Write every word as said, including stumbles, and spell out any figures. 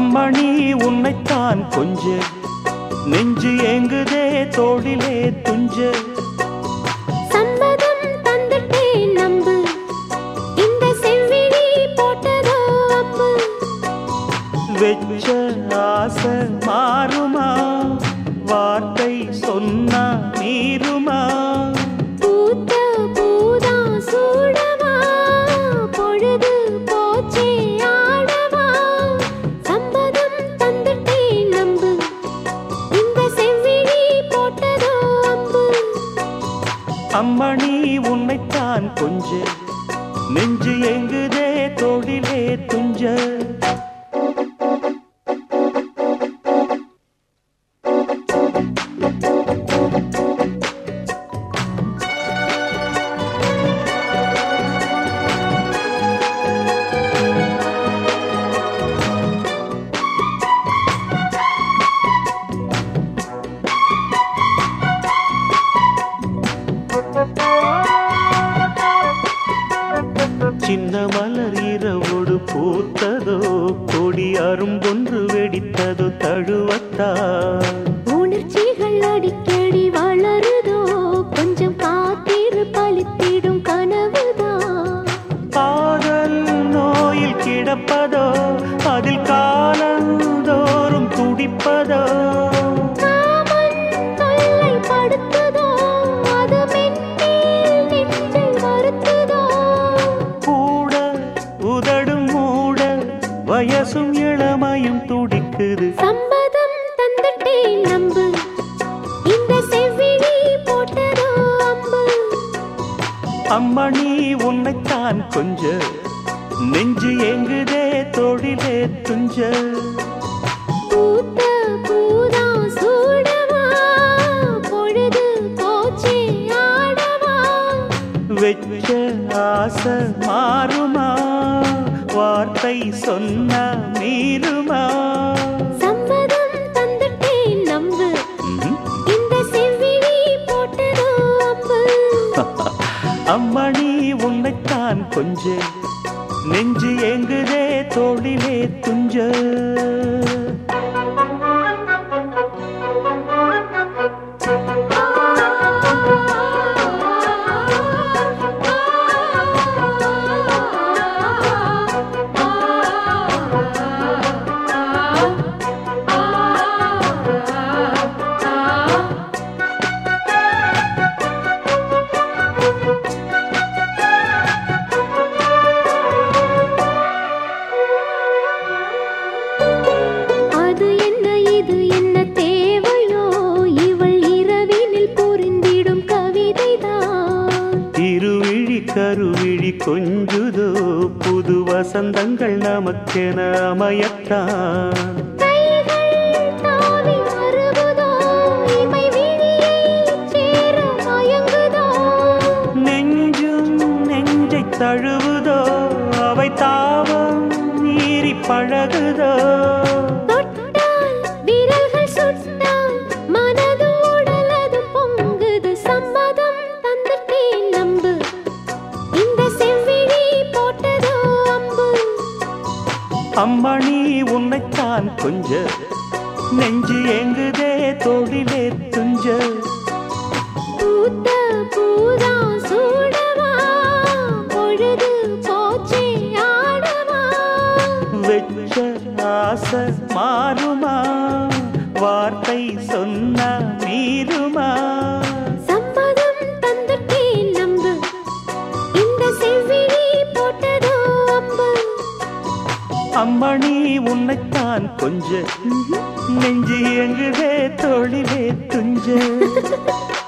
அம்மணி உன்னைத்தான் கொஞ்ச நெஞ்சு ஏங்குதே தோளிலே துஞ்ச சம்மதம் தந்துட்டேன் நம்பு இந்த செவ்விழி போட்டதோ அம்பு வெச்ச ஆசை மாறுமா வார்த்தை சொன்னா மீறுமா பூத்த பூதா சூடவா பொழுது போச்சே ஆடவா சம்மதம் தந்துட்டேன் நம்பு இந்த செவ்விழி போட்டதோ அம்பு அம்மணி உன்னைத்தான் கொஞ்ச நெஞ்சு எங்குதே தோளிலே துஞ்ச சின்ன மலர் இரவோடு பூத்ததோ கொடி அரும்பொன்று வெடித்ததோ தழுவத்தா உணர்ச்சிகள் அடிக்கடி வளருதோ கொஞ்சம் காத்திரு பலித்திடும் கனவுதான் காதல் நோயில் கிடப்பதோ அதில் காலந்தோறும் துடிப்பதோ காமன் தொல்லை படுத்துதோ அது மென்மேல் நெஞ்சை வருத்துதோ கூட உதடும் மூட வயசும் இளமையும் துடிக்குது சம்மதம் தந்துட்டேன் நம்பு இந்த செவ்விழி போட்டதோ அம்பு அம்மணி உன்னைத்தான் கொஞ்ச நெஞ்சு எங்குதே தோளிலே துஞ்ச பூத்த பூதா சூடவா பொழுது போச்சே ஆடவா வெச்ச ஆசை மாறுமா வார்த்தை சொன்னா மீறுமா சம்மதம் தந்துட்டேன் நம்பு ம்ஹும். இந்த செவ்விழி போட்டதோ அம்பு அம்மணி உன்னைத்தான் கொஞ்ச நெஞ்சு எங்குதே தோளிலே துஞ்ச அது என்ன இது என்ன தேவையோ இவள் இரவினில் புரிந்திடும் கவிதைதான் திருவிழி கருவிழி கொஞ்சுதோ புது வசந்தங்கள் நமக்கென அமையத்தான் கைகள் தாவி வருவதோ இமை விழியைச் சேர மயங்குதோ நெஞ்சும் நெஞ்சை தழுவுதோ அவை தாவம் மீறி பழகுதோ தொட்டால் விரல்கள் சுட்டால் மனது உடலது பொங்குது சம்மதம் தந்துட்டேன் நம்பு இந்த செவ்விழி போட்டதோ அம்பு அம்மணி உன்னைத்தான் கொஞ்ச நெஞ்சு எங்குதே தோளிலே துஞ்ச பூத்த பூதா சூடவா பொழுது போச்சே ஆடவா வெச்ச ஆசை மாறுமா வார்த்தை சொன்னா மீறுமா சம்மதம் தந்துட்டேன் நம்பு இந்த செவ்விழி போட்டதோ அம்பு அம்மணி உன்னைத்தான் கொஞ்ச நெஞ்சு எங்குதே தோளிலே துஞ்ச